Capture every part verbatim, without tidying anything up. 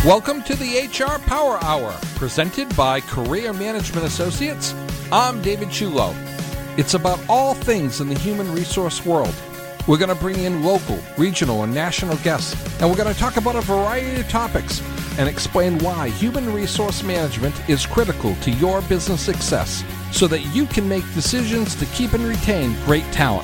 Welcome to the H R Power Hour, presented by Career Management Associates. I'm David Chulo. It's about all things in the human resource world. We're going to bring in local, regional, and national guests, and we're going to talk about a variety of topics and explain why human resource management is critical to your business success so that you can make decisions to keep and retain great talent.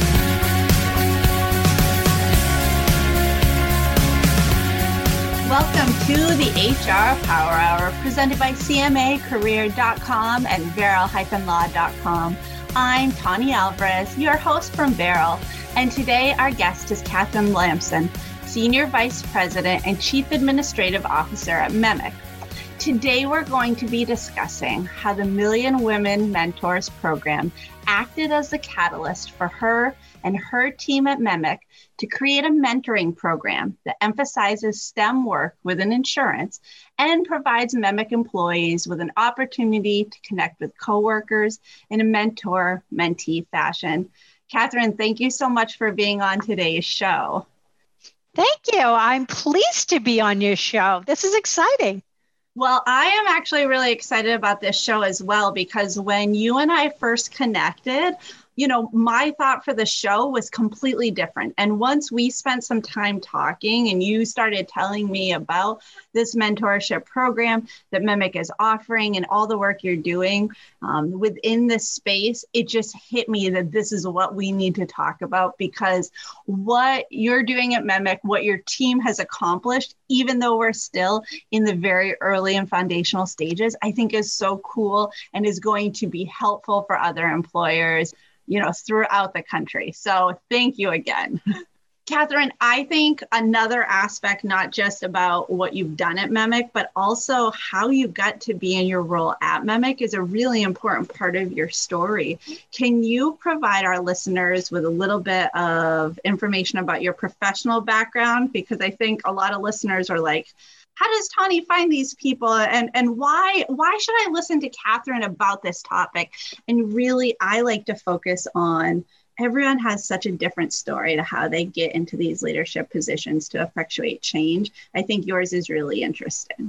Welcome to the H R Power Hour, presented by C M A Career dot com and Barrel Law dot com. I'm Tawny Alvarez, your host from Barrel, and today our guest is Catherine Lamson, Senior Vice President and Chief Administrative Officer at MEMIC. Today we're going to be discussing how the Million Women Mentors program acted as the catalyst for her and her team at MEMIC to create a mentoring program that emphasizes STEM work within insurance and provides MEMIC employees with an opportunity to connect with coworkers in a mentor-mentee fashion. Catherine, thank you so much for being on today's show. Thank you. I'm pleased to be on your show. This is exciting. Well, I am actually really excited about this show as well, because when you and I first connected, you know, my thought for the show was completely different. And once we spent some time talking and you started telling me about this mentorship program that MEMIC is offering and all the work you're doing um, within this space, it just hit me that this is what we need to talk about, because what you're doing at MEMIC, what your team has accomplished, even though we're still in the very early and foundational stages, I think is so cool and is going to be helpful for other employers, you know, throughout the country. So thank you again. Catherine, I think another aspect, not just about what you've done at MEMIC, but also how you got to be in your role at MEMIC is a really important part of your story. Can you provide our listeners with a little bit of information about your professional background? Because I think a lot of listeners are like, how does Tawny find these people, and, and why why should I listen to Catherine about this topic? And really, I like to focus on everyone has such a different story to how they get into these leadership positions to effectuate change. I think yours is really interesting.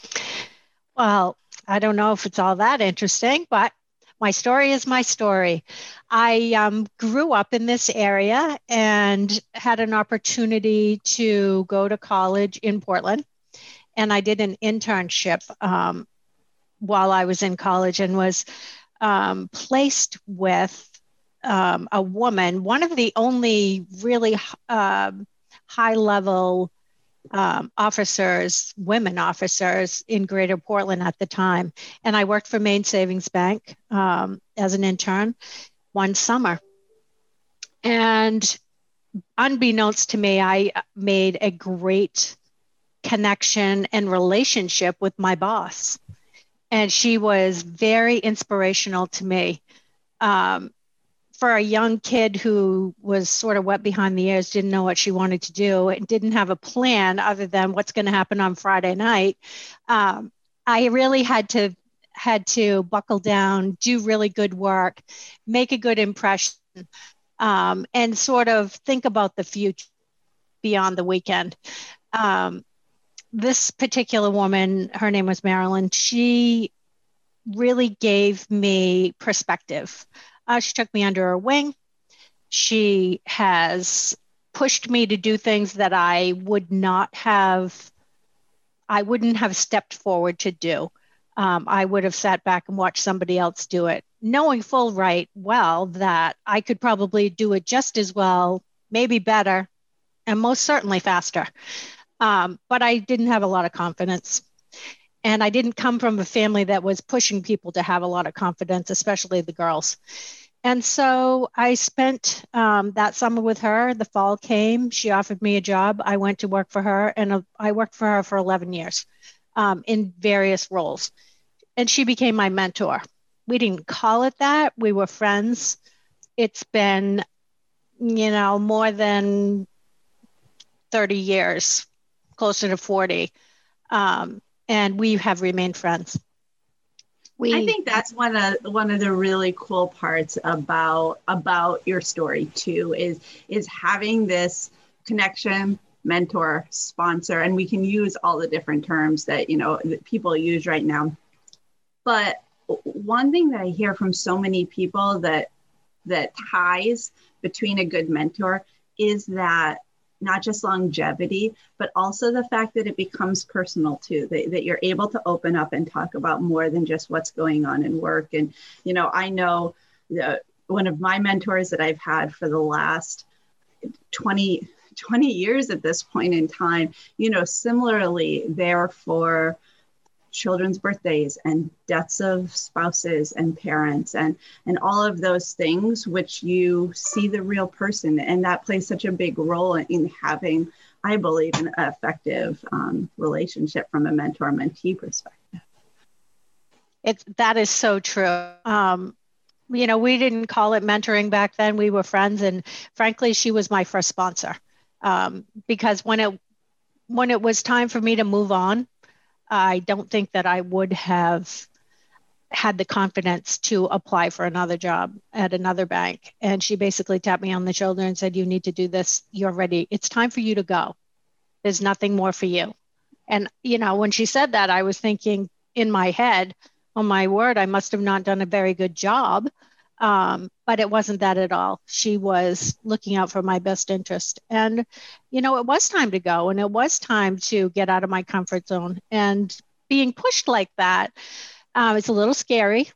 Well, I don't know if it's all that interesting, but my story is my story. I um, grew up in this area and had an opportunity to go to college in Portland. And I did an internship um, while I was in college and was um, placed with um, a woman, one of the only really uh, high-level um, officers, women officers in Greater Portland at the time. And I worked for Maine Savings Bank um, as an intern one summer. And unbeknownst to me, I made a great connection and relationship with my boss. And she was very inspirational to me. Um, for a young kid who was sort of wet behind the ears, didn't know what she wanted to do, and didn't have a plan other than what's going to happen on Friday night, um, I really had to had to buckle down, do really good work, make a good impression, um, and sort of think about the future beyond the weekend. Um, This particular woman, her name was Marilyn, she really gave me perspective. Uh, she took me under her wing. She has pushed me to do things that I would not have, I wouldn't have stepped forward to do. Um, I would have sat back and watched somebody else do it, knowing full right well that I could probably do it just as well, maybe better, and most certainly faster. Um, but I didn't have a lot of confidence. And I didn't come from a family that was pushing people to have a lot of confidence, especially the girls. And so I spent um, that summer with her. The fall came. She offered me a job. I went to work for her, and uh, I worked for her for eleven years um, in various roles. And she became my mentor. We didn't call it that. We were friends. It's been, you know, more than thirty years. Closer to forty, um, and we have remained friends. We, I think that's one of one of the really cool parts about about your story too, is is having this connection mentor, sponsor, and we can use all the different terms that, you know, that people use right now. But one thing that I hear from so many people that that ties between a good mentor is that not just longevity, but also the fact that it becomes personal too, that, that you're able to open up and talk about more than just what's going on in work. And, you know, I know that one of my mentors that I've had for the last twenty, twenty years at this point in time, you know, similarly there for children's birthdays and deaths of spouses and parents and and all of those things, which you see the real person, and that plays such a big role in having, I believe, an effective um, relationship from a mentor-mentee perspective. It's that is so true. Um, you know, we didn't call it mentoring back then. We were friends, and frankly, she was my first sponsor um, because when it when it was time for me to move on, I don't think that I would have had the confidence to apply for another job at another bank. And she basically tapped me on the shoulder and said, you need to do this. You're ready. It's time for you to go. There's nothing more for you. And, you know, when she said that, I was thinking in my head, oh my word, I must have not done a very good job. Um, but it wasn't that at all. She was looking out for my best interest. And, you know, it was time to go, and it was time to get out of my comfort zone. And being pushed like that, uh, it's a little scary,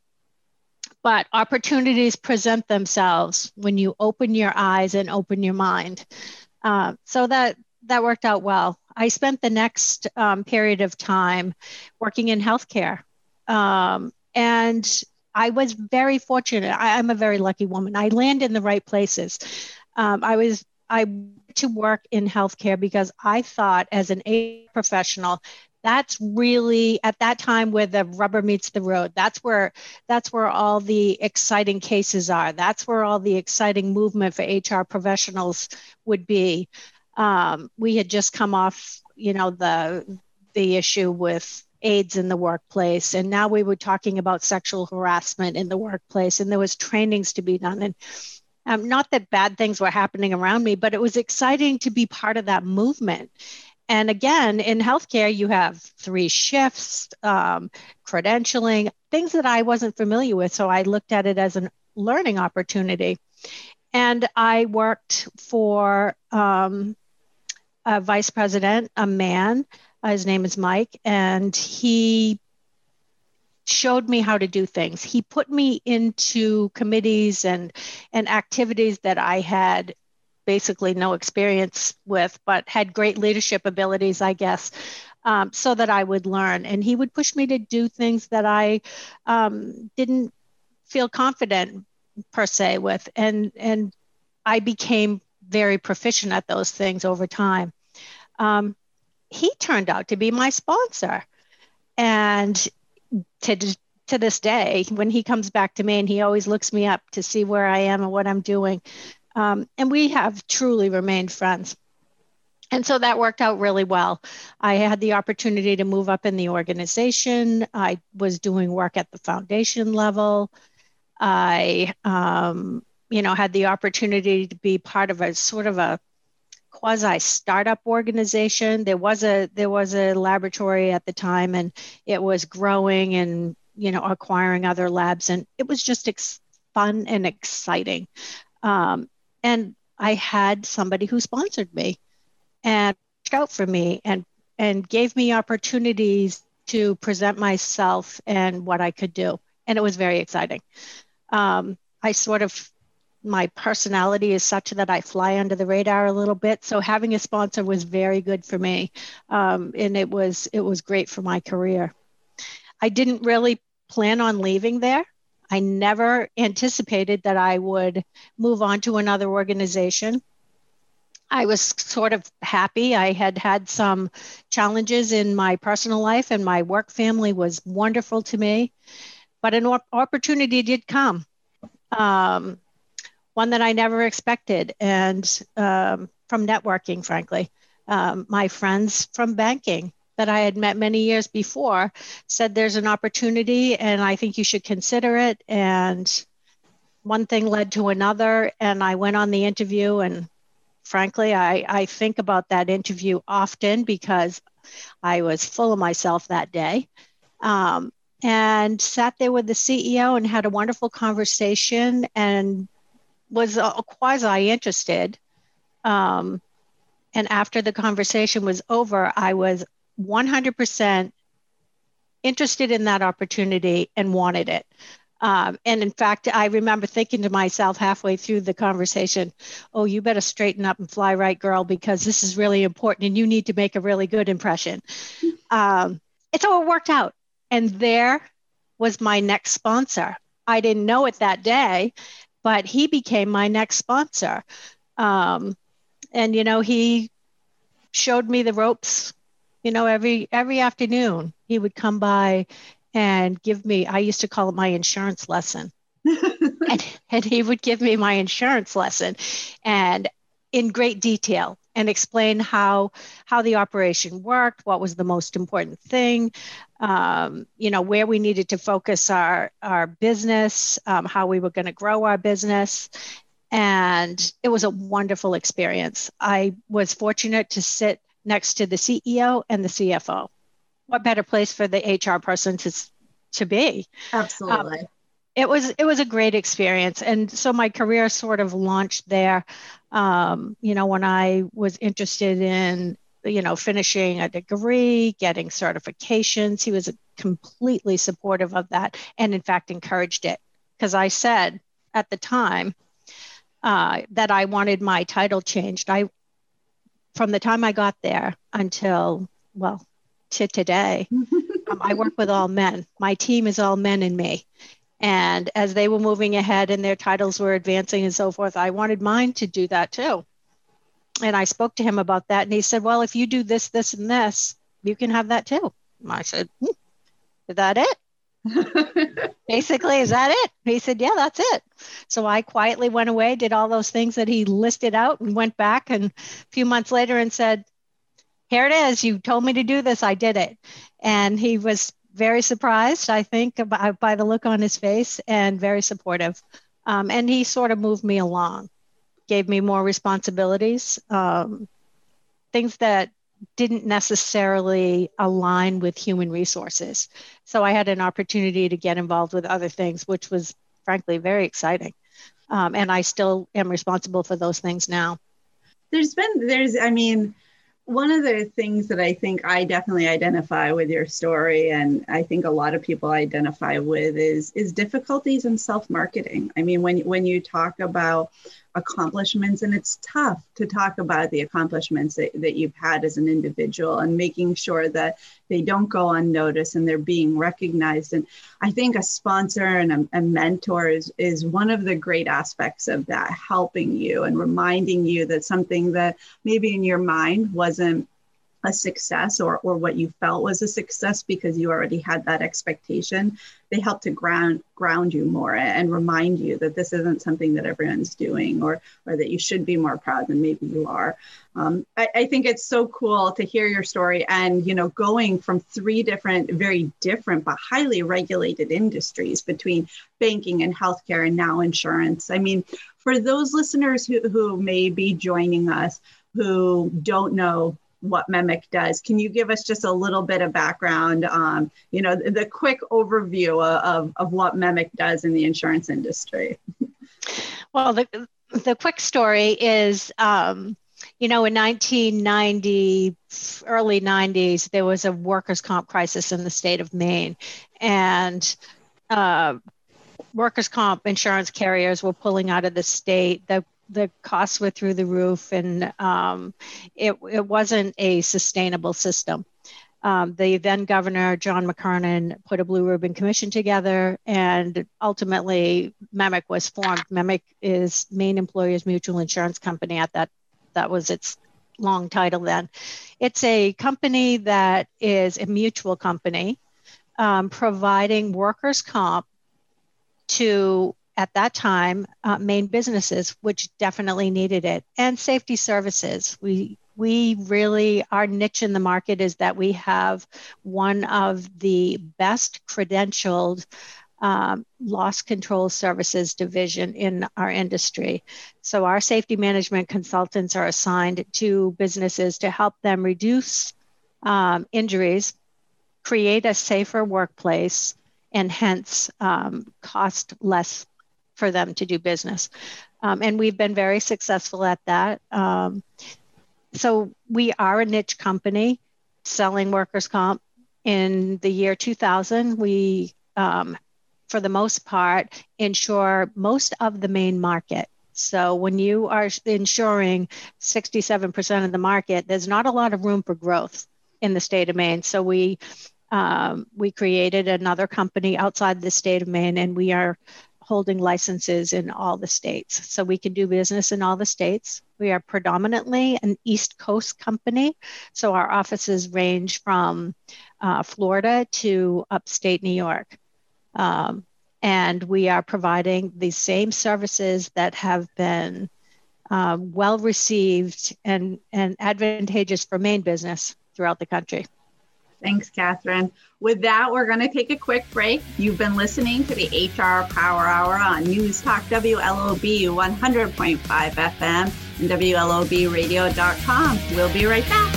but opportunities present themselves when you open your eyes and open your mind. Uh, so that, that worked out well. I spent the next um, period of time working in healthcare. Um, and I was very fortunate. I, I'm a very lucky woman. I land in the right places. Um, I was I went to work in healthcare because I thought, as an A professional, that's really at that time where the rubber meets the road. That's where that's where all the exciting cases are. That's where all the exciting movement for H R professionals would be. Um, we had just come off, you know, the the issue with AIDS in the workplace. And now we were talking about sexual harassment in the workplace, and there was trainings to be done. And um, not that bad things were happening around me, but it was exciting to be part of that movement. And again, in healthcare, you have three shifts, um, credentialing, things that I wasn't familiar with. So I looked at it as a learning opportunity. And I worked for um, a vice president, a man. Uh, his name is Mike, and he showed me how to do things. He put me into committees and, and activities that I had basically no experience with, but had great leadership abilities, I guess, um, so that I would learn. And he would push me to do things that I um, didn't feel confident per se with. And, and I became very proficient at those things over time. Um, he turned out to be my sponsor. And to, to this day, when he comes back to me, and he always looks me up to see where I am and what I'm doing. Um, and we have truly remained friends. And so that worked out really well. I had the opportunity to move up in the organization. I was doing work at the foundation level. I, um, you know, had the opportunity to be part of a sort of a quasi startup organization. There was a there was a laboratory at the time, and it was growing and, you know, acquiring other labs, and it was just ex- fun and exciting. Um, and I had somebody who sponsored me and reached out for me and and gave me opportunities to present myself and what I could do, and it was very exciting. Um, I sort of My personality is such that I fly under the radar a little bit. So having a sponsor was very good for me. Um, and it was, it was great for my career. I didn't really plan on leaving there. I never anticipated that I would move on to another organization. I was sort of happy. I had had some challenges in my personal life, and my work family was wonderful to me, but an op- opportunity did come. Um, one that I never expected, and um, from networking, frankly. Um, my friends from banking that I had met many years before said there's an opportunity and I think you should consider it. And one thing led to another, and I went on the interview, and frankly, I, I think about that interview often because I was full of myself that day. Um, and sat there with the C E O and had a wonderful conversation and was uh, quasi interested. Um, and after the conversation was over, I was one hundred percent interested in that opportunity and wanted it. Um, and in fact, I remember thinking to myself halfway through the conversation, oh, you better straighten up and fly right, girl, because this is really important and you need to make a really good impression. Um, and so it worked out. And there was my next sponsor. I didn't know it that day, but he became my next sponsor. Um, and, you know, he showed me the ropes, you know, every every afternoon. He would come by and give me, I used to call it my insurance lesson. and, and he would give me my insurance lesson and in great detail and explain how how the operation worked, what was the most important thing, um, you know, where we needed to focus our, our business, um, how we were going to grow our business. And it was a wonderful experience. I was fortunate to sit next to the C E O and the C F O. What better place for the H R person to to be? Absolutely. Um, it was it was a great experience, and so my career sort of launched there. Um, you know, when I was interested in you know finishing a degree, getting certifications, he was completely supportive of that, and in fact encouraged it because I said at the time uh, that I wanted my title changed. I from the time I got there until well. to today, um, I work with all men. My team is all men and me. And as they were moving ahead and their titles were advancing and so forth, I wanted mine to do that too. And I spoke to him about that. And he said, well, if you do this, this, and this, you can have that too. And I said, hmm, is that it? Basically, is that it? He said, yeah, that's it. So I quietly went away, did all those things that he listed out and went back and a few months later and said, here it is. You told me to do this. I did it. And he was very surprised, I think, by, by the look on his face and very supportive. Um, and he sort of moved me along, gave me more responsibilities, um, things that didn't necessarily align with human resources. So I had an opportunity to get involved with other things, which was frankly very exciting. Um, and I still am responsible for those things now. There's been, there's, I mean, one of the things that I think I definitely identify with your story, and I think a lot of people identify with, is is difficulties in self-marketing. I mean, when when you talk about accomplishments, and it's tough to talk about the accomplishments that, that you've had as an individual and making sure that they don't go unnoticed and they're being recognized. And I think a sponsor and a, a mentor is, is one of the great aspects of that, helping you and reminding you that something that maybe in your mind wasn't a success or or what you felt was a success because you already had that expectation. They help to ground ground you more and remind you that this isn't something that everyone's doing, or or that you should be more proud than maybe you are. Um, I, I think it's so cool to hear your story, and you know, going from three different, very different but highly regulated industries between banking and healthcare and now insurance. I mean, for those listeners who who may be joining us who don't know what MEMIC does, can you give us just a little bit of background, um, you know, the, the quick overview of, of what MEMIC does in the insurance industry? Well, the, the quick story is, um, you know, in nineteen ninety, early nineties, there was a workers' comp crisis in the state of Maine. And uh, workers' comp insurance carriers were pulling out of the state. The the costs were through the roof, and um, it, it wasn't a sustainable system. Um, the then governor, John McKernan, put a Blue Ribbon Commission together, and ultimately MEMIC was formed. MEMIC is Maine Employers Mutual Insurance Company. At that, that was its long title then. It's a company that is a mutual company um, providing workers' comp to, at that time, uh, Maine businesses, which definitely needed it, and safety services. We we really, our niche in the market is that we have one of the best credentialed um, loss control services division in our industry. So our safety management consultants are assigned to businesses to help them reduce um, injuries, create a safer workplace, and hence um, cost less for them to do business. Um, and we've been very successful at that. Um, so we are a niche company selling workers' comp. In the year two thousand, we, um, for the most part, insure most of the Maine market. So when you are insuring sixty-seven percent of the market, there's not a lot of room for growth in the state of Maine. So we um, we created another company outside the state of Maine, and we are holding licenses in all the states. So we can do business in all the states. We are predominantly an East Coast company. So our offices range from uh, Florida to upstate New York. Um, and we are providing the same services that have been uh, well received and, and advantageous for Maine business throughout the country. Thanks, Catherine. With that, we're going to take a quick break. You've been listening to the H R Power Hour on News Talk W L O B one hundred point five F M and W L O B radio dot com. We'll be right back.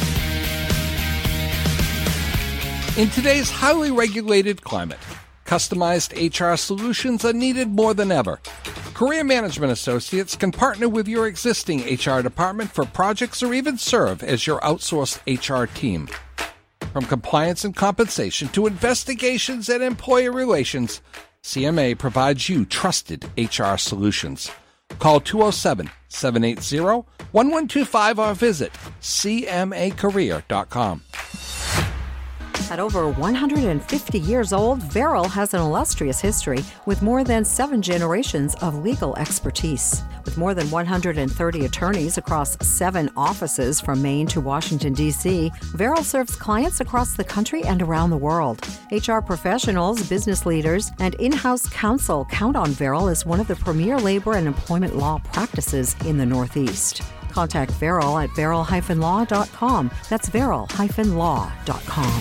In today's highly regulated climate, customized H R solutions are needed more than ever. Career Management Associates can partner with your existing H R department for projects or even serve as your outsourced H R team. From compliance and compensation to investigations and employer relations, C M A provides you trusted H R solutions. Call two oh seven, seven eight zero, one one two five or visit C M A career dot com. At over one hundred fifty years old, Verrill has an illustrious history with more than seven generations of legal expertise. With more than one hundred thirty attorneys across seven offices from Maine to Washington, D C, Verrill serves clients across the country and around the world. H R professionals, business leaders, and in-house counsel count on Verrill as one of the premier labor and employment law practices in the Northeast. Contact Verrill at verrill dash law dot com. That's verrill dash law dot com.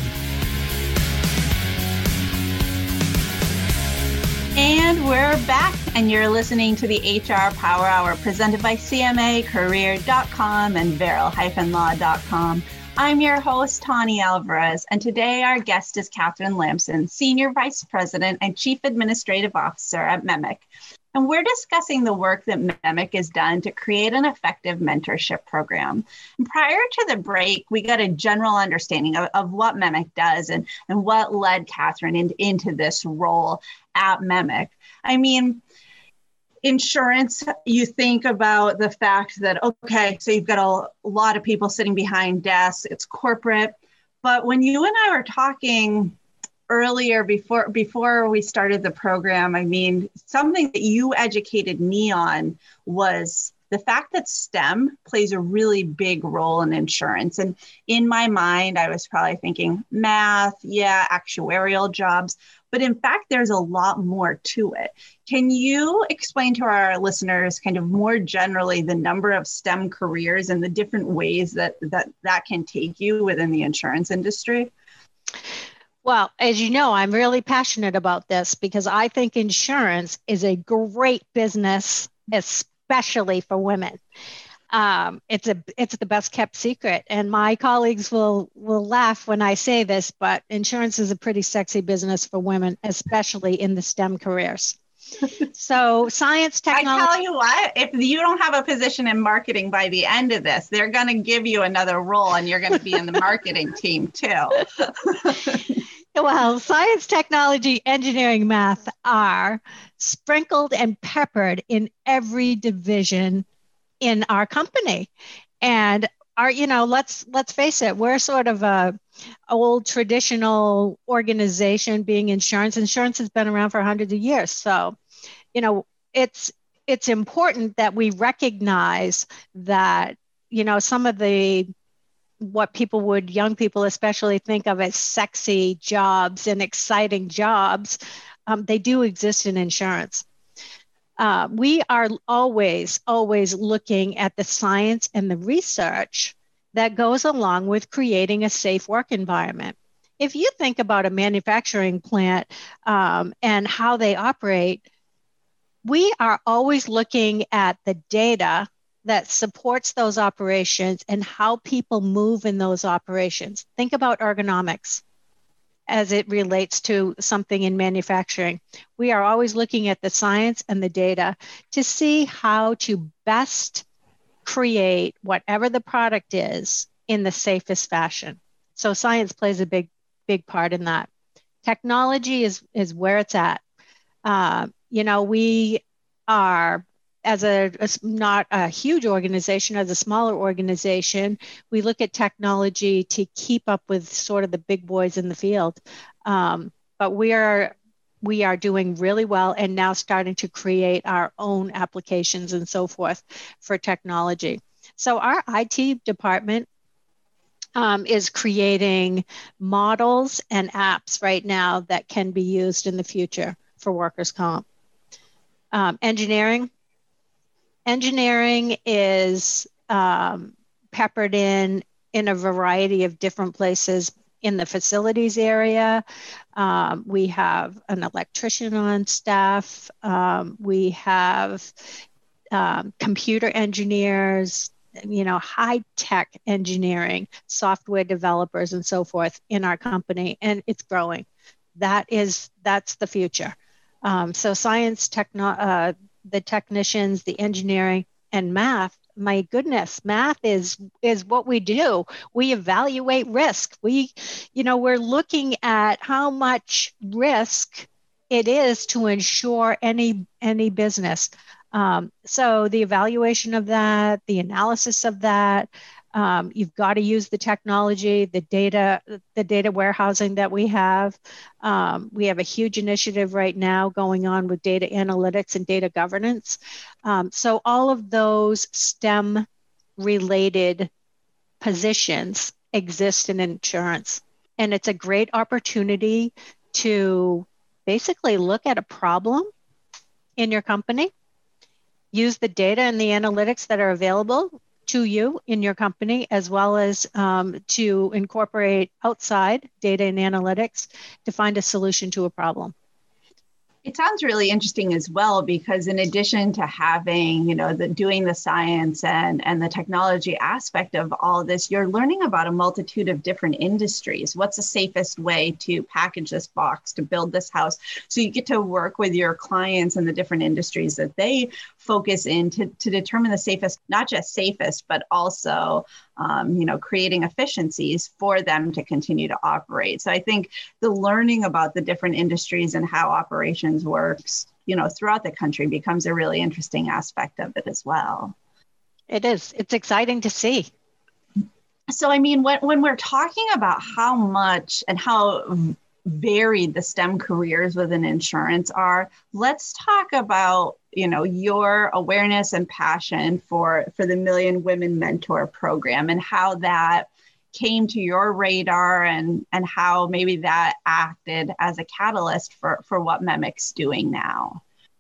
And we're back, and you're listening to the H R Power Hour presented by C M A career dot com and verrill dash law dot com. I'm your host, Tani Alvarez, and today our guest is Catherine Lamson, Senior Vice President and Chief Administrative Officer at MEMIC. And we're discussing the work that MEMIC has done to create an effective mentorship program. And prior to the break, we got a general understanding of, of what MEMIC does and, and what led Catherine in, into this role at MEMIC. I mean, insurance, you think about the fact that, okay, so you've got a, a lot of people sitting behind desks, it's corporate. But when you and I were talking earlier before before we started the program, I mean, something that you educated me on was the fact that STEM plays a really big role in insurance. And in my mind, I was probably thinking math, yeah, actuarial jobs. But in fact, there's a lot more to it. Can you explain to our listeners kind of more generally the number of STEM careers and the different ways that that, that can take you within the insurance industry? Well, as you know, I'm really passionate about this because I think insurance is a great business, especially for women. Um, it's a it's the best kept secret, and my colleagues will will laugh when I say this, but insurance is a pretty sexy business for women, especially in the STEM careers. So science, technology. I tell you what, if you don't have a position in marketing by the end of this, they're going to give you another role, and you're going to be in the marketing team too. Well, science, technology, engineering, math are sprinkled and peppered in every division in our company. And our, you know, let's let's face it, we're sort of a old traditional organization being insurance. Insurance has been around for hundreds of years. So, you know, it's it's important that we recognize that, you know, some of the what people would, young people especially, think of as sexy jobs and exciting jobs, um, they do exist in insurance. Uh, we are always, always looking at the science and the research that goes along with creating a safe work environment. if you think about a manufacturing plant um, and how they operate, we are always looking at the data that supports those operations and how people move in those operations. Think about ergonomics as it relates to something in manufacturing. We are always looking at the science and the data to see how to best create whatever the product is in the safest fashion. So science plays a big, big part in that. Technology is, is where it's at. Uh, you know, we are, as a, as not a huge organization, as a smaller organization, we look at technology to keep up with sort of the big boys in the field. Um, but we are we are doing really well and now starting to create our own applications and so forth for technology. So our I T department um, is creating models and apps right now that can be used in the future for workers' comp. Um, engineering. Engineering is um, peppered in in a variety of different places in the facilities area. Um, we have an electrician on staff. Um, we have um, computer engineers, you know, high-tech engineering, software developers, and so forth in our company, and it's growing. That is, that's the future. Um, so science, techno, uh, the technicians, the engineering, and math. My goodness, math is is what we do. We evaluate risk. We, you know, we're looking at how much risk it is to insure any any business. Um, so the evaluation of that, the analysis of that, um, you've got to use the technology, the data, the data warehousing that we have. Um, we have a huge initiative right now going on with data analytics and data governance. Um, so all of those STEM related positions exist in insurance. And it's a great opportunity to basically look at a problem in your company, use the data and the analytics that are available to you in your company, as well as um, to incorporate outside data and analytics to find a solution to a problem. It sounds really interesting as well, because in addition to having, you know, the doing the science and, and the technology aspect of all of this, you're learning about a multitude of different industries. What's the safest way to package this box, to build this house? So you get to work with your clients in the different industries that they focus in to, to determine the safest, not just safest, but also, um, you know, creating efficiencies for them to continue to operate. So I think the learning about the different industries and how operations works, you know, throughout the country becomes a really interesting aspect of it as well. It is. It's exciting to see. So, I mean, when, when we're talking about how much and how varied the STEM careers within insurance are, let's talk about, you know, your awareness and passion for, for the Million Women Mentor Program and how that came to your radar and, and how maybe that acted as a catalyst for, for what MEMIC's doing now.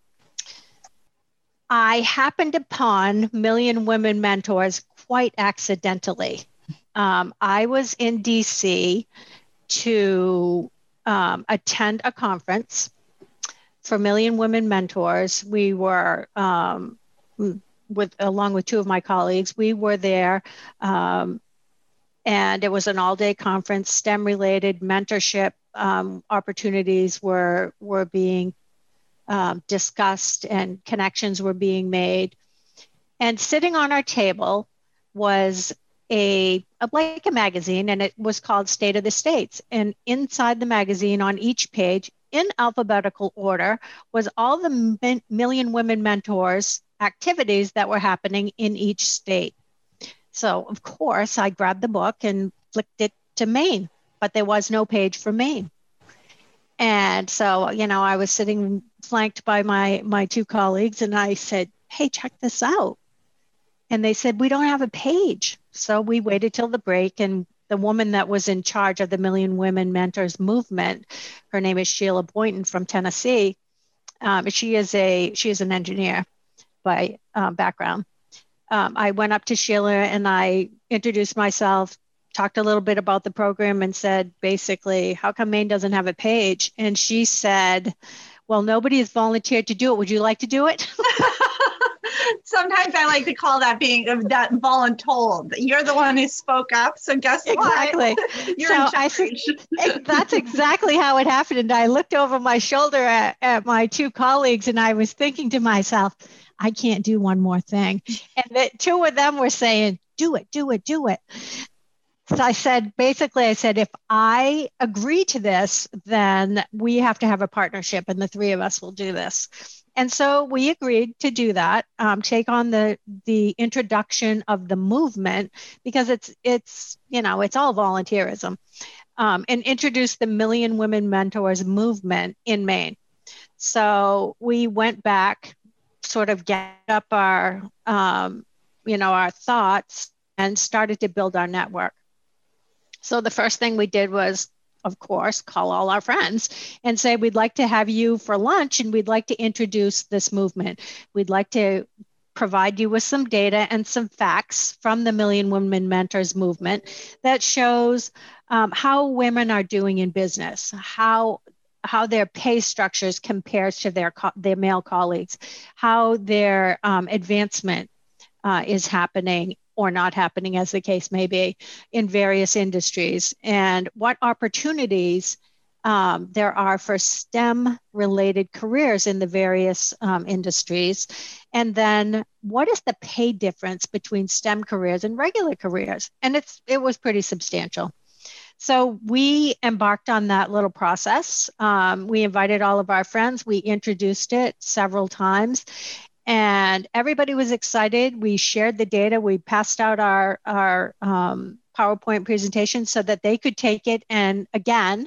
I happened upon Million Women Mentors quite accidentally. Um, I was in D C to um, attend a conference for Million Women Mentors. We were, um, with along with two of my colleagues, we were there, um, and it was an all-day conference, STEM-related mentorship um, opportunities were were being um, discussed, and connections were being made. And sitting on our table was a, a like a magazine, and it was called State of the States. And inside the magazine, on each page, in alphabetical order, was all the men, Million Women Mentors activities that were happening in each state. So, of course, I grabbed the book and flicked it to Maine, but there was no page for Maine. And so, you know, I was sitting flanked by my, my two colleagues, and I said, hey, check this out. And they said, we don't have a page. So we waited till the break, and the woman that was in charge of the Million Women Mentors movement, her name is Sheila Boynton from Tennessee. Um, she is a she is an engineer by um, background. Um, I went up to Sheila and I introduced myself, talked a little bit about the program and said, basically, how come Maine doesn't have a page? And she said, well, nobody has volunteered to do it. Would you like to do it? Sometimes I like to call that being that voluntold. You're the one who spoke up. So guess exactly. what? You're so in charge. I, that's exactly how it happened. And I looked over my shoulder at, at my two colleagues and I was thinking to myself, I can't do one more thing. And the two of them were saying, do it, do it, do it. So I said, basically, I said, if I agree to this, then we have to have a partnership and the three of us will do this. And so we agreed to do that, um, take on the the introduction of the movement, because it's, it's you know, it's all volunteerism, um, and introduce the Million Women Mentors movement in Maine. So we went back, sort of get up our, um, you know, our thoughts and started to build our network. So the first thing we did was, of course, call all our friends and say, we'd like to have you for lunch and we'd like to introduce this movement. We'd like to provide you with some data and some facts from the Million Women Mentors movement that shows um, how women are doing in business, how how their pay structures compares to their co- their male colleagues, how their um, advancement uh, is happening or not happening, as the case may be, in various industries, and what opportunities um, there are for STEM-related careers in the various um, industries, and then what is the pay difference between STEM careers and regular careers? And it's it was pretty substantial. So we embarked on that little process. Um, we invited all of our friends. We introduced it several times. And everybody was excited. We shared the data. We passed out our, our um, PowerPoint presentation so that they could take it and, again,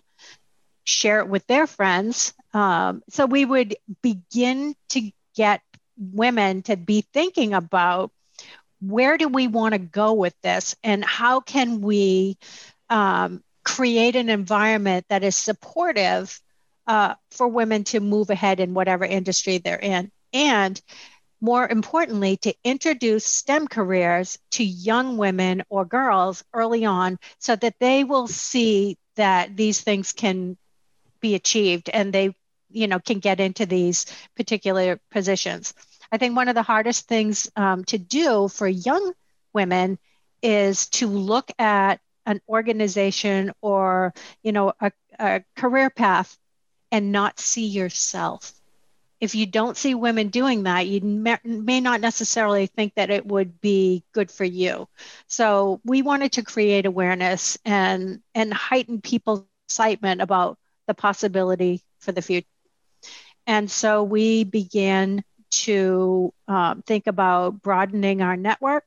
share it with their friends. Um, so we would begin to get women to be thinking about, where do we want to go with this? And how can we um, create an environment that is supportive uh, for women to move ahead in whatever industry they're in? And more importantly, to introduce STEM careers to young women or girls early on so that they will see that these things can be achieved and they, you know, can get into these particular positions. I think one of the hardest things um, to do for young women is to look at an organization or, you know, a, a career path and not see yourself. If you don't see women doing that, you may, may not necessarily think that it would be good for you. So we wanted to create awareness and, and heighten people's excitement about the possibility for the future. And so we began to um, think about broadening our network.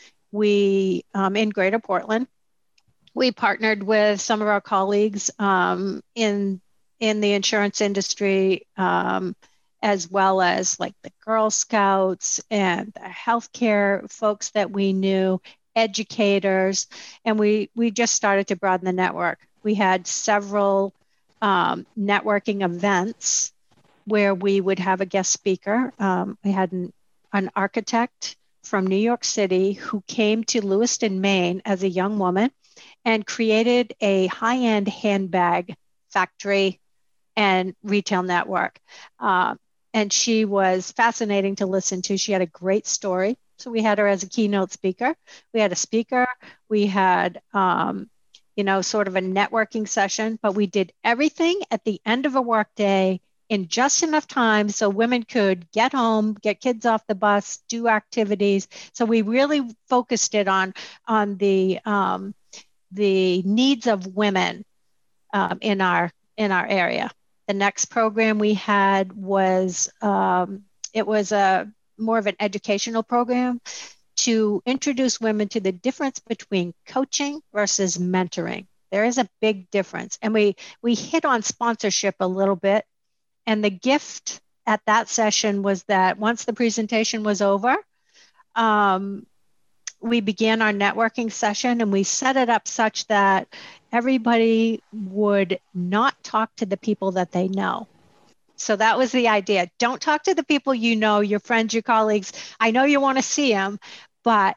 We, um, in Greater Portland, we partnered with some of our colleagues um, in, in the insurance industry, um, as well as like the Girl Scouts and the healthcare folks that we knew, educators, and we, we just started to broaden the network. We had several um, networking events where we would have a guest speaker. Um, we had an, an architect from New York City who came to Lewiston, Maine as a young woman and created a high-end handbag factory and retail network. Uh, and she was fascinating to listen to. She had a great story. So we had her as a keynote speaker. We had a speaker. We had, um, you know, sort of a networking session, but we did everything at the end of a workday in just enough time so women could get home, get kids off the bus, do activities. So we really focused it on, on the, um, the needs of women um, in our, in our area. The next program we had was, um, it was a more of an educational program to introduce women to the difference between coaching versus mentoring. There is a big difference. And we, we hit on sponsorship a little bit. And the gift at that session was that once the presentation was over, um, we began our networking session and we set it up such that everybody would not talk to the people that they know. So that was the idea. Don't talk to the people you know, your friends, your colleagues. I know you want to see them, but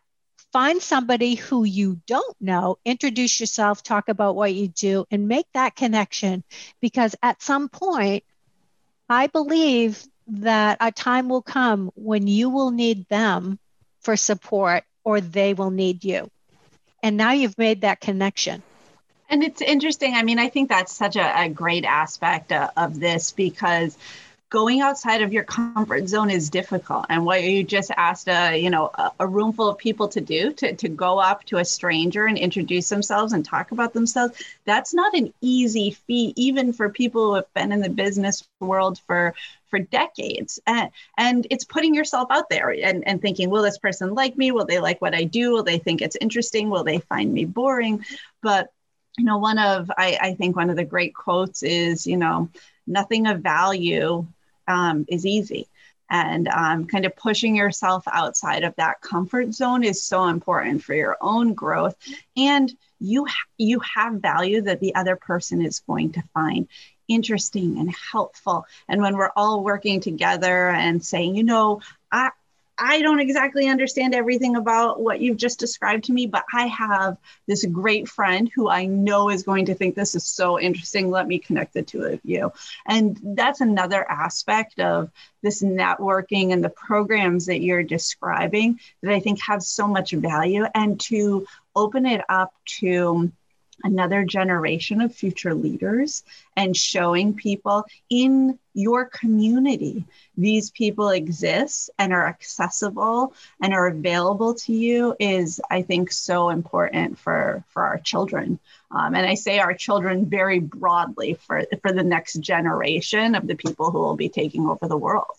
find somebody who you don't know, introduce yourself, talk about what you do, and make that connection. Because at some point, I believe that a time will come when you will need them for support or they will need you. And now you've made that connection. And it's interesting. I mean, I think that's such a, a great aspect of, of this, because going outside of your comfort zone is difficult. And what you just asked a, you know, a, a room full of people to do, to, to go up to a stranger and introduce themselves and talk about themselves, that's not an easy feat, even for people who have been in the business world for, for decades. And, and it's putting yourself out there and, and thinking, will this person like me? Will they like what I do? Will they think it's interesting? Will they find me boring? But, you know, one of, I, I think one of the great quotes is, you know, nothing of value Um, is easy. And um, kind of pushing yourself outside of that comfort zone is so important for your own growth. And you, ha- you have value that the other person is going to find interesting and helpful. And when we're all working together and saying, you know, I, I don't exactly understand everything about what you've just described to me, but I have this great friend who I know is going to think this is so interesting. Let me connect the two of you. And that's another aspect of this networking and the programs that you're describing that I think have so much value, and to open it up to another generation of future leaders and showing people in your community these people exist and are accessible and are available to you is, I think, so important for, for our children. Um, and I say our children very broadly for, for the next generation of the people who will be taking over the world.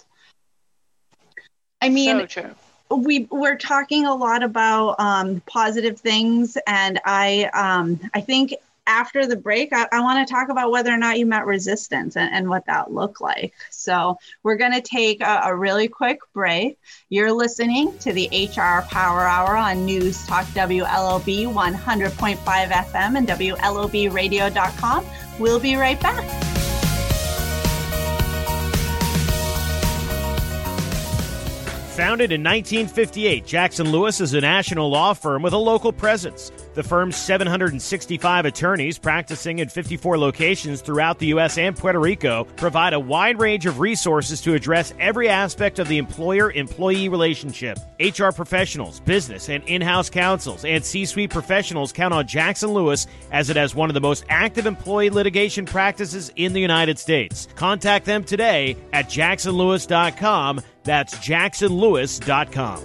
I mean, so true. We we're talking a lot about um, positive things, and I um, I think after the break, I, I want to talk about whether or not you met resistance and, and what that looked like. So we're going to take a, a really quick break. You're listening to the H R Power Hour on News Talk W L O B one hundred point five F M and W L O B radio dot com. We'll be right back. Founded in nineteen fifty-eight, Jackson Lewis is a national law firm with a local presence. The firm's seven hundred sixty-five attorneys practicing in fifty-four locations throughout the U S and Puerto Rico provide a wide range of resources to address every aspect of the employer-employee relationship. H R professionals, business and in-house counsels, and C-suite professionals count on Jackson Lewis as it has one of the most active employee litigation practices in the United States. Contact them today at jackson lewis dot com. That's jackson lewis dot com.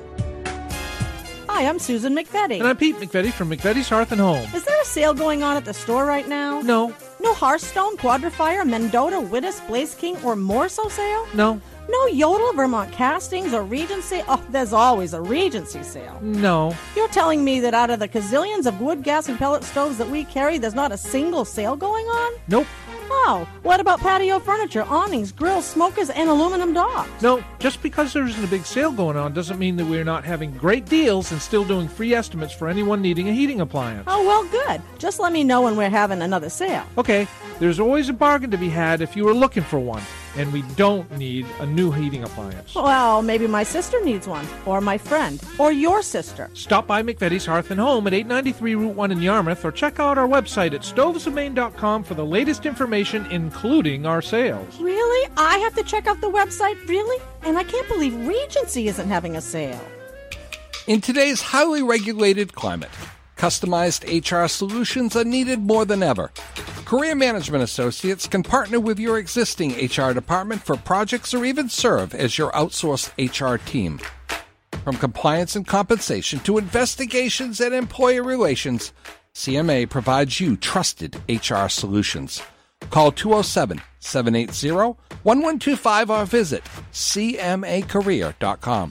Hi, I'm Susan McVetti. And I'm Pete McVetti from McVetti's Hearth and Home. Is there a sale going on at the store right now? No. No Hearthstone, Quadrifier, Mendota, Wittis, Blaze King, or Morso sale? No. No Yodel, Vermont Castings, or Regency? Oh, there's always a Regency sale. No. You're telling me that out of the gazillions of wood, gas, and pellet stoves that we carry, there's not a single sale going on? Nope. Oh, what about patio furniture, awnings, grills, smokers, and aluminum docks? No, just because there isn't a big sale going on doesn't mean that we're not having great deals and still doing free estimates for anyone needing a heating appliance. Oh, well, good. Just let me know when we're having another sale. Okay, there's always a bargain to be had if you were looking for one, and we don't need a new heating appliance. Well, maybe my sister needs one, or my friend, or your sister. Stop by McVetti's Hearth and Home at eight ninety-three Route one in Yarmouth, or check out our website at stoves of maine dot com for the latest information, including our sales. Really? I have to check out the website? Really? And I can't believe Regency isn't having a sale. In today's highly regulated climate, customized H R solutions are needed more than ever. Career Management Associates can partner with your existing H R department for projects or even serve as your outsourced H R team. From compliance and compensation to investigations and employer relations, C M A provides you trusted H R solutions. Call two oh seven, seven eight zero, one one two five or visit c m a career dot com.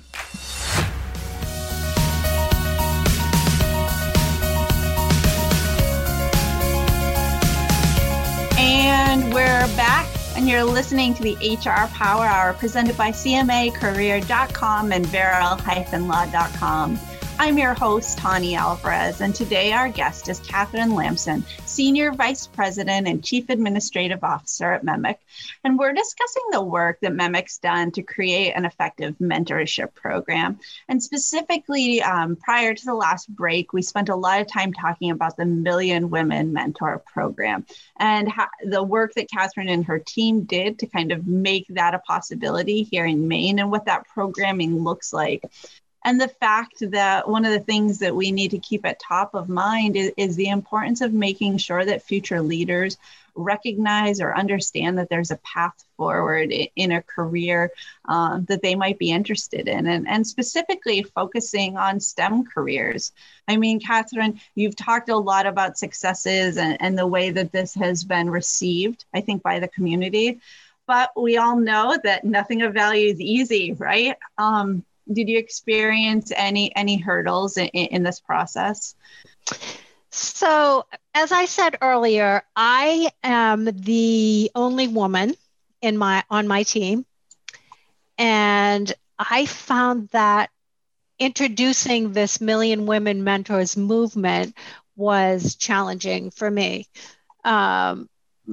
And we're back, and you're listening to the H R Power Hour presented by C M A career dot com and Veril Law dot com. I'm your host, Tani Alvarez, and today our guest is Catherine Lamson, Senior Vice President and Chief Administrative Officer at MEMIC, and we're discussing the work that MEMIC's done to create an effective mentorship program. And specifically, um, prior to the last break, we spent a lot of time talking about the Million Women Mentor Program and how, the work that Catherine and her team did to kind of make that a possibility here in Maine and what that programming looks like. And the fact that one of the things that we need to keep at top of mind is, is the importance of making sure that future leaders recognize or understand that there's a path forward in a career um, that they might be interested in, and, and specifically focusing on STEM careers. I mean, Catherine, you've talked a lot about successes and, and the way that this has been received, I think, by the community. But we all know that nothing of value is easy, right? Um, Did you experience any any hurdles in, in this process? So, as I said earlier, I am the only woman in my on my team, and I found that introducing this Million Women Mentors movement was challenging for me. Um,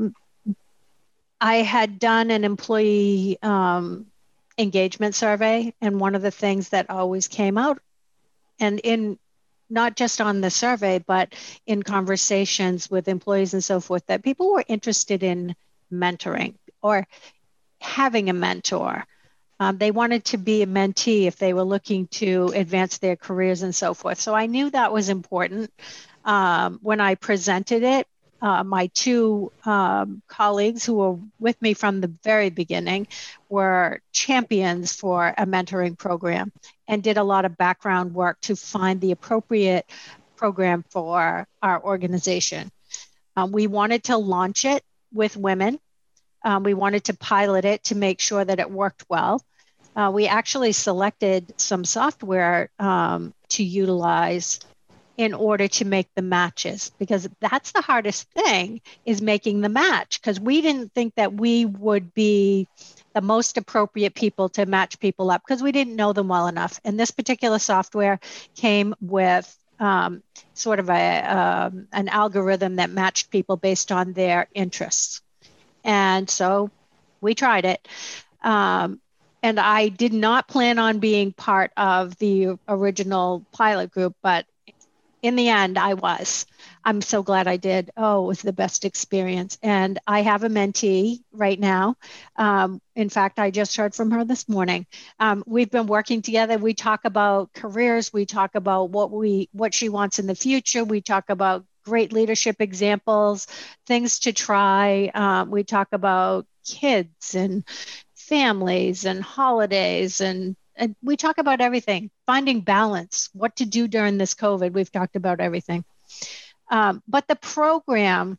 I had done an employee um, engagement survey, and one of the things that always came out, and in not just on the survey, but in conversations with employees and so forth, that people were interested in mentoring or having a mentor. Um, they wanted to be a mentee if they were looking to advance their careers and so forth. So I knew that was important. Um, when I presented it, Uh, my two um, colleagues who were with me from the very beginning were champions for a mentoring program and did a lot of background work to find the appropriate program for our organization. Um, we wanted to launch it with women. Um, we wanted to pilot it to make sure that it worked well. Uh, we actually selected some software um, to utilize in order to make the matches, because that's the hardest thing, is making the match, because we didn't think that we would be the most appropriate people to match people up because we didn't know them well enough. And this particular software came with um, sort of a um, an algorithm that matched people based on their interests. And so we tried it. Um, and I did not plan on being part of the original pilot group, but in the end, I was. I'm so glad I did. Oh, it was the best experience. And I have a mentee right now. Um, in fact, I just heard from her this morning. Um, we've been working together. We talk about careers. We talk about what we what she wants in the future. We talk about great leadership examples, things to try. Um, we talk about kids and families and holidays, and And we talk about everything, finding balance, what to do during this COVID. We've talked about everything. Um, but the program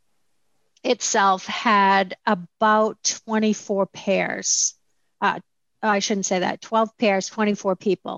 itself had about twenty-four pairs. Uh, I shouldn't say that, twelve pairs, twenty-four people.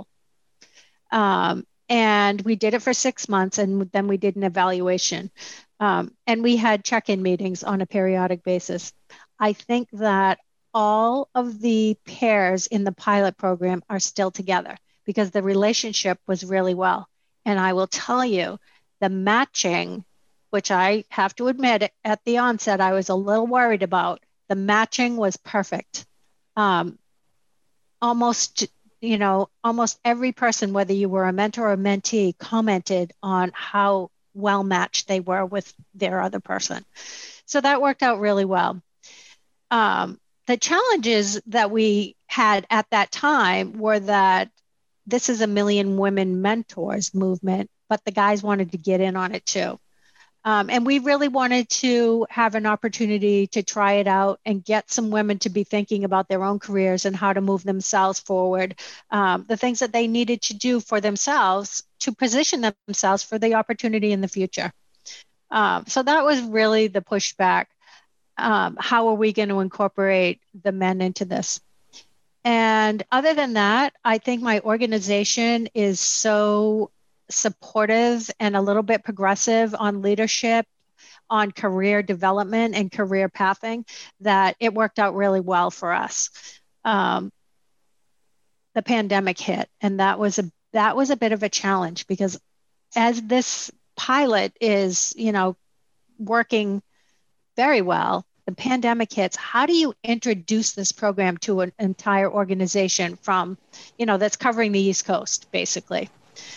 Um, and we did it for six months, and then we did an evaluation. Um, and we had check-in meetings on a periodic basis. I think that all of the pairs in the pilot program are still together because the relationship was really well. And I will tell you, the matching, which I have to admit at the onset, I was a little worried about, the matching was perfect. Um, almost, you know, almost every person, whether you were a mentor or a mentee, commented on how well matched they were with their other person. So that worked out really well. Um, The challenges that we had at that time were that this is a Million Women Mentors movement, but the guys wanted to get in on it too. Um, and we really wanted to have an opportunity to try it out and get some women to be thinking about their own careers and how to move themselves forward, um, the things that they needed to do for themselves to position themselves for the opportunity in the future. Um, so that was really the pushback. Um, how are we going to incorporate the men into this? And other than that, I think my organization is so supportive and a little bit progressive on leadership, on career development and career pathing, that it worked out really well for us. Um, the pandemic hit, and that was a that was a bit of a challenge because as this pilot is, you know, working very well, the pandemic hits. How do you introduce this program to an entire organization from, you know, that's covering the East Coast, basically?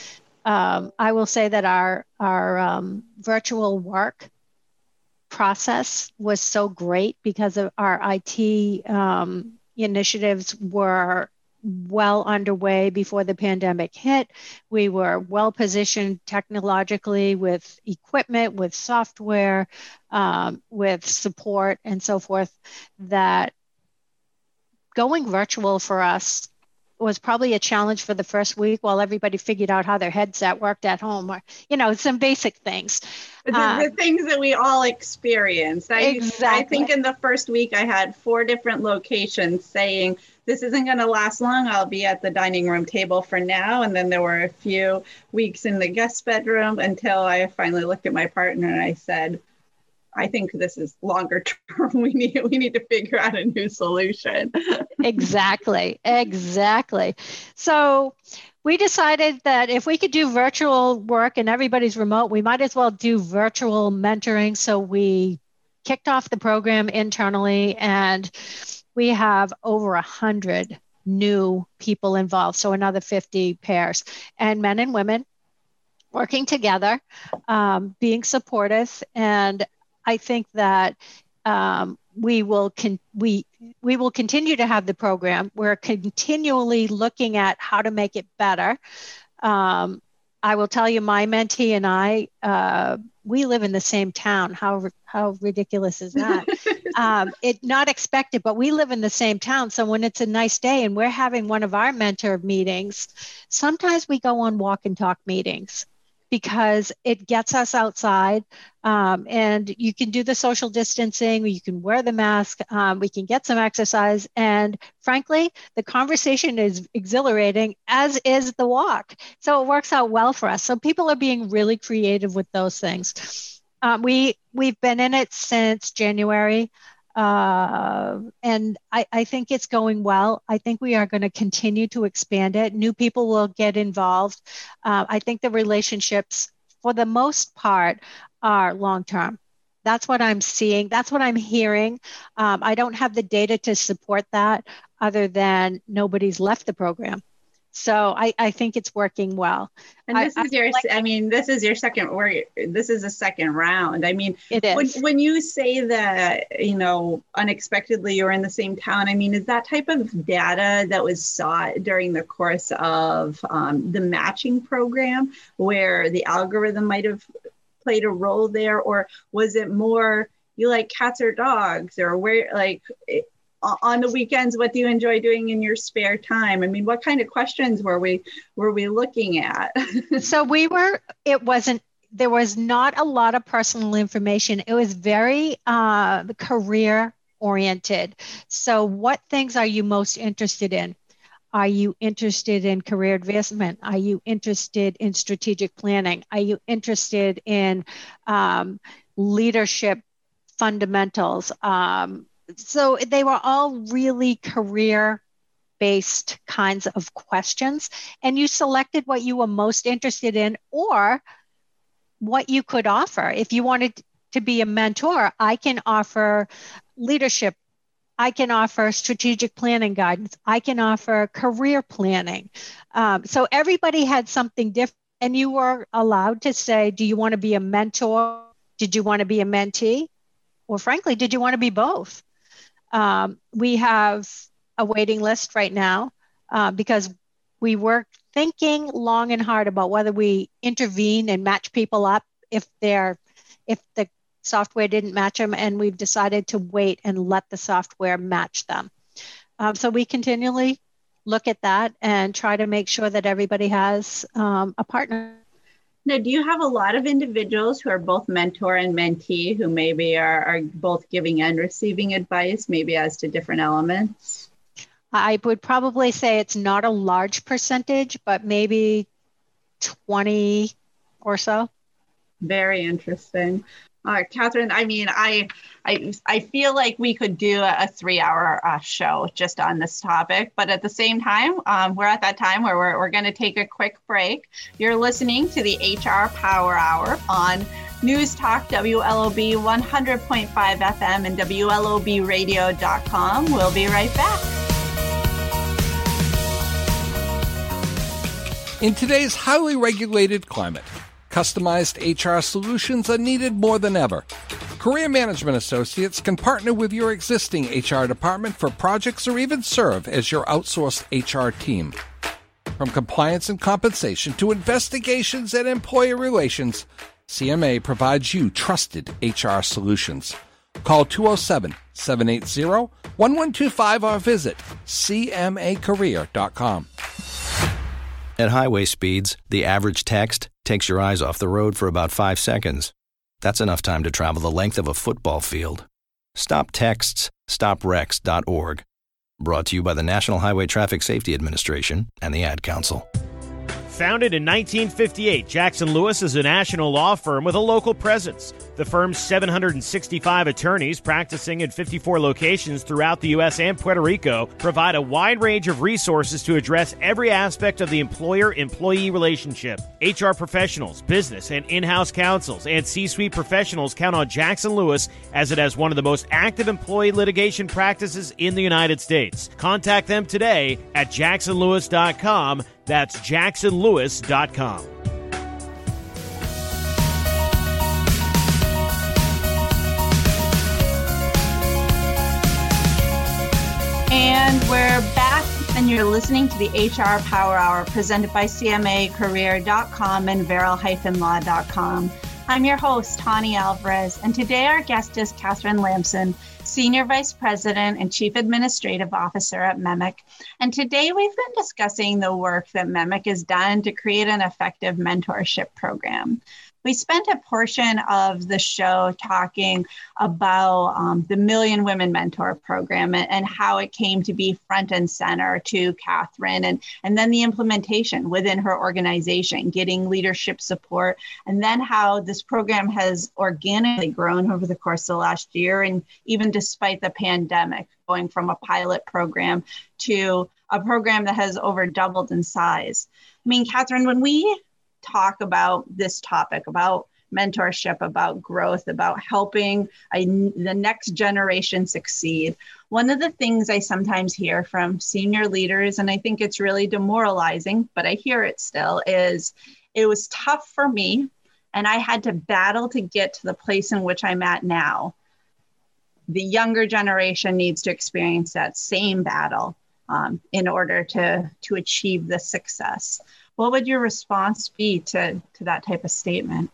Um, I will say that our, our um, virtual work process was so great because of our I T um, initiatives were well underway before the pandemic hit. We were well positioned technologically with equipment, with software, um, with support and so forth, that going virtual for us was probably a challenge for the first week while everybody figured out how their headset worked at home, or, you know, some basic things. The, um, the things that we all experienced. I, exactly. I think in the first week I had four different locations saying, this isn't going to last long. I'll be at the dining room table for now. And then there were a few weeks in the guest bedroom until I finally looked at my partner and I said, I think this is longer term. We need we need to figure out a new solution. Exactly, exactly. So we decided that if we could do virtual work and everybody's remote, we might as well do virtual mentoring. So we kicked off the program internally, and we have over a hundred new people involved. So another fifty pairs, and men and women working together, um, being supportive. And I think that um, we will con- we we will continue to have the program. We're continually looking at how to make it better. Um, I will tell you, my mentee and I, uh, we live in the same town. How how ridiculous is that? um, it not expected, but we live in the same town. So when it's a nice day and we're having one of our mentor meetings, sometimes we go on walk and talk meetings, because it gets us outside, um, and you can do the social distancing, you can wear the mask, um, we can get some exercise, and frankly, the conversation is exhilarating, as is the walk. So it works out well for us. So people are being really creative with those things. Um, we, we've been in it since January. Uh, and I, I think it's going well. I think we are going to continue to expand it. New people will get involved. Uh, I think the relationships, for the most part, are long-term. That's what I'm seeing. That's what I'm hearing. Um, I don't have the data to support that, other than nobody's left the program. So I, I think it's working well. And this I, is your, I, like, I mean, this is your second, or this is a second round. I mean, it is. When, when you say that, you know, unexpectedly you're in the same town, I mean, is that type of data that was sought during the course of um, the matching program, where the algorithm might have played a role there? Or was it more, you like cats or dogs, or where, like, it, on the weekends, what do you enjoy doing in your spare time? I mean, what kind of questions were we were we looking at? So we were, it wasn't, there was not a lot of personal information. It was very uh, career oriented. So what things are you most interested in? Are you interested in career advancement? Are you interested in strategic planning? Are you interested in um, leadership fundamentals? Um, So they were all really career-based kinds of questions, and you selected what you were most interested in or what you could offer. If you wanted to be a mentor, I can offer leadership. I can offer strategic planning guidance. I can offer career planning. Um, so everybody had something different, and you were allowed to say, do you want to be a mentor? Did you want to be a mentee? Or frankly, did you want to be both? Um, we have a waiting list right now uh, because we were thinking long and hard about whether we intervene and match people up if they're if the software didn't match them, and we've decided to wait and let the software match them. Um, so we continually look at that and try to make sure that everybody has um, a partner. Now, do you have a lot of individuals who are both mentor and mentee, who maybe are, are both giving and receiving advice, maybe as to different elements? I would probably say it's not a large percentage, but maybe twenty or so. Very interesting. Uh, Catherine, I mean, I, I, I feel like we could do a, a three-hour uh, show just on this topic, but at the same time, um, we're at that time where we're, we're going to take a quick break. You're listening to the H R Power Hour on News Talk W L O B one hundred point five F M and W L O B radio dot com. We'll be right back. In today's highly regulated climate, customized H R solutions are needed more than ever. Career Management Associates can partner with your existing H R department for projects or even serve as your outsourced H R team. From compliance and compensation to investigations and employer relations, C M A provides you trusted H R solutions. Call two oh seven, seven eight zero, one one two five or visit C M A career dot com. At highway speeds, the average text takes your eyes off the road for about five seconds. That's enough time to travel the length of a football field. Stop texts. Stop wrecks dot org. Brought to you by the National Highway Traffic Safety Administration and the Ad Council. Founded in nineteen fifty-eight, Jackson Lewis is a national law firm with a local presence. The firm's seven hundred sixty-five attorneys practicing in fifty-four locations throughout the U S and Puerto Rico provide a wide range of resources to address every aspect of the employer-employee relationship. H R professionals, business and in-house counsels, and C-suite professionals count on Jackson Lewis as it has one of the most active employee litigation practices in the United States. Contact them today at jackson lewis dot com. That's jackson lewis dot com. And we're back, and you're listening to the H R Power Hour presented by C M A career dot com and Veril Law dot com. I'm your host, Tani Alvarez, and today our guest is Catherine Lamson, Senior Vice President and Chief Administrative Officer at MEMIC. And today we've been discussing the work that MEMIC has done to create an effective mentorship program. We spent a portion of the show talking about um, the Million Women Mentor Program and, and how it came to be front and center to Catherine, and, and then the implementation within her organization, getting leadership support, and then how this program has organically grown over the course of the last year, and even despite the pandemic, going from a pilot program to a program that has over doubled in size. I mean, Catherine, when we talk about this topic, about mentorship, about growth, about helping a, the next generation succeed, one of the things I sometimes hear from senior leaders, and I think it's really demoralizing, but I hear it still, is it was tough for me and I had to battle to get to the place in which I'm at now. The younger generation needs to experience that same battle um, in order to, to achieve the success. What would your response be to, to that type of statement?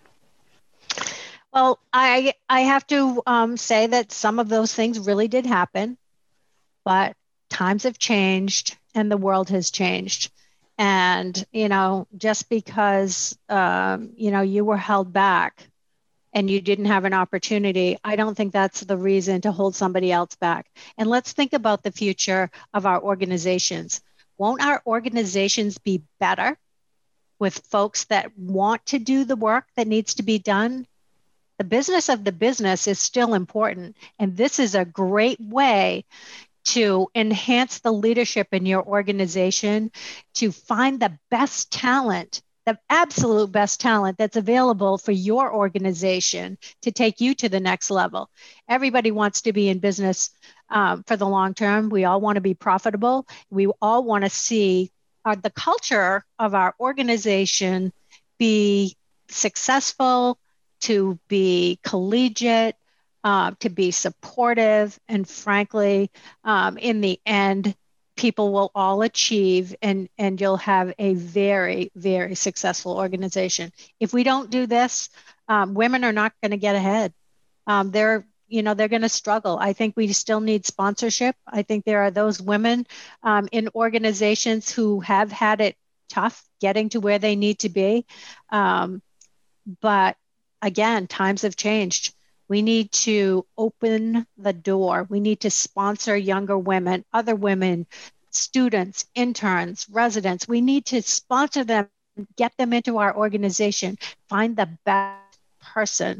Well, I I have to um, say that some of those things really did happen, but times have changed and the world has changed. And, you know, just because, um, you know, you were held back and you didn't have an opportunity, I don't think that's the reason to hold somebody else back. And let's think about the future of our organizations. Won't our organizations be better with folks that want to do the work that needs to be done? The business of the business is still important. And this is a great way to enhance the leadership in your organization, to find the best talent, the absolute best talent that's available for your organization to take you to the next level. Everybody wants to be in business um, for the long term. We all want to be profitable. We all want to see Uh, the culture of our organization be successful, to be collegiate, uh, to be supportive, and frankly, um, in the end, people will all achieve, and, and you'll have a very, very successful organization. If we don't do this, um, women are not going to get ahead. Um, they're you know, they're going to struggle. I think we still need sponsorship. I think there are those women um, in organizations who have had it tough getting to where they need to be. Um, but again, times have changed. We need to open the door. We need to sponsor younger women, other women, students, interns, residents. We need to sponsor them, get them into our organization, find the best person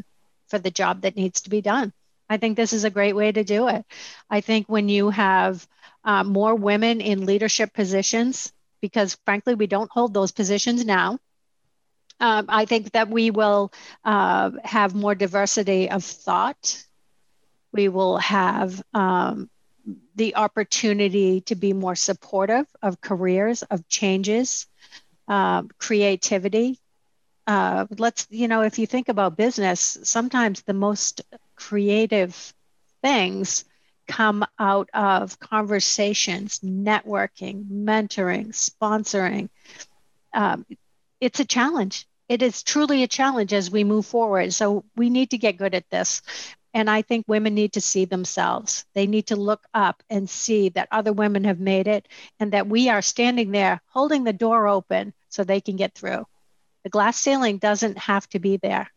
for the job that needs to be done. I think this is a great way to do it. I think when you have uh, more women in leadership positions, because frankly, we don't hold those positions now, um, I think that we will uh, have more diversity of thought. We will have um, the opportunity to be more supportive of careers, of changes, uh, creativity. Uh, let's, you know, if you think about business, sometimes the most creative things come out of conversations, networking, mentoring, sponsoring. Um, it's a challenge. It is truly a challenge as we move forward. So we need to get good at this. And I think women need to see themselves. They need to look up and see that other women have made it and that we are standing there holding the door open so they can get through. The glass ceiling doesn't have to be there.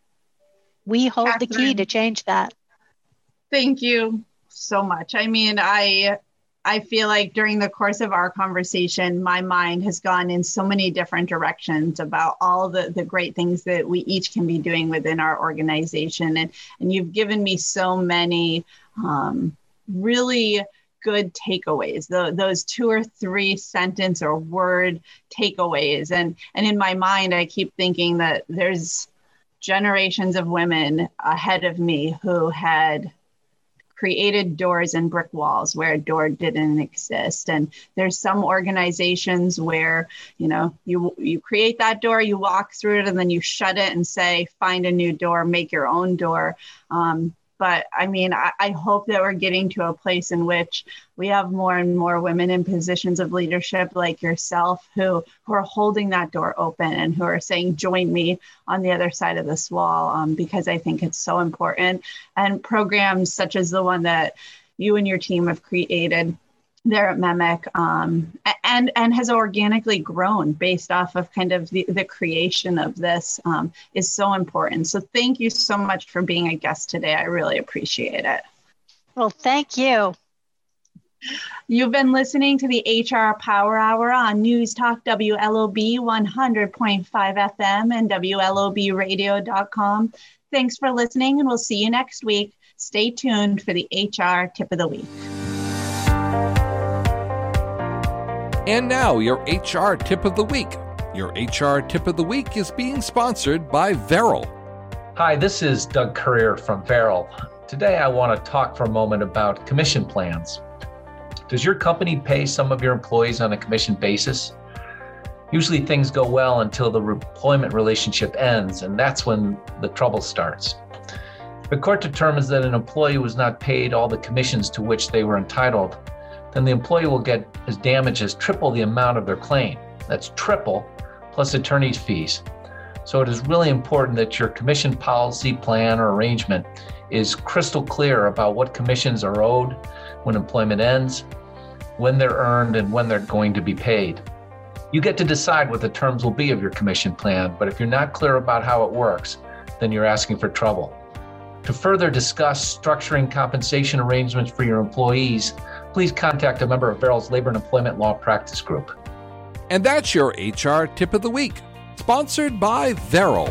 We hold Catherine, the key to change that. Thank you so much. I mean, I I feel like during the course of our conversation, my mind has gone in so many different directions about all the, the great things that we each can be doing within our organization. And, and you've given me so many um, really good takeaways, the, those two or three sentence or word takeaways. And, and in my mind, I keep thinking that there's generations of women ahead of me who had created doors and brick walls where a door didn't exist. And there's some organizations where, you know, you you create that door, you walk through it, and then you shut it and say, find a new door, make your own door. Um, But I mean, I, I hope that we're getting to a place in which we have more and more women in positions of leadership like yourself who, who are holding that door open and who are saying, join me on the other side of this wall, um, because I think it's so important. And programs such as the one that you and your team have created there at MEMIC, um, and and has organically grown based off of kind of the, the creation of this um, is so important. So thank you so much for being a guest today. I really appreciate it. Well, thank you. You've been listening to the H R Power Hour on News Talk W L O B one hundred point five F M and W L O B radio dot com. Thanks for listening, and we'll see you next week. Stay tuned for the H R Tip of the Week. And now, your H R Tip of the Week. Your H R Tip of the Week is being sponsored by Veril. Hi, this is Doug Currier from Veril. Today, I want to talk for a moment about commission plans. Does your company pay some of your employees on a commission basis? Usually things go well until the employment relationship ends, and that's when the trouble starts. If the court determines that an employee was not paid all the commissions to which they were entitled, then the employee will get as damaged as triple the amount of their claim. That's triple plus attorney's fees. So it is really important that your commission policy, plan, or arrangement is crystal clear about what commissions are owed when employment ends, when they're earned, and when they're going to be paid. You get to decide what the terms will be of your commission plan, but if you're not clear about how it works, then you're asking for trouble. To further discuss structuring compensation arrangements for your employees, please contact a member of Veril's Labor and Employment Law Practice Group. And that's your H R Tip of the Week, sponsored by Veril.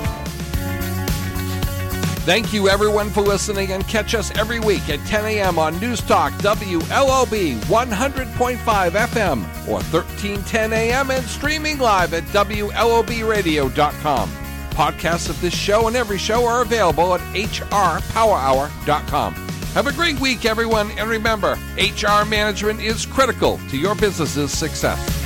Thank you, everyone, for listening, and catch us every week at ten a.m. on News Talk W L O B one hundred point five F M or thirteen ten a.m. and streaming live at W L O B radio dot com. Podcasts of this show and every show are available at H R power hour dot com. Have a great week, everyone, and remember, H R management is critical to your business's success.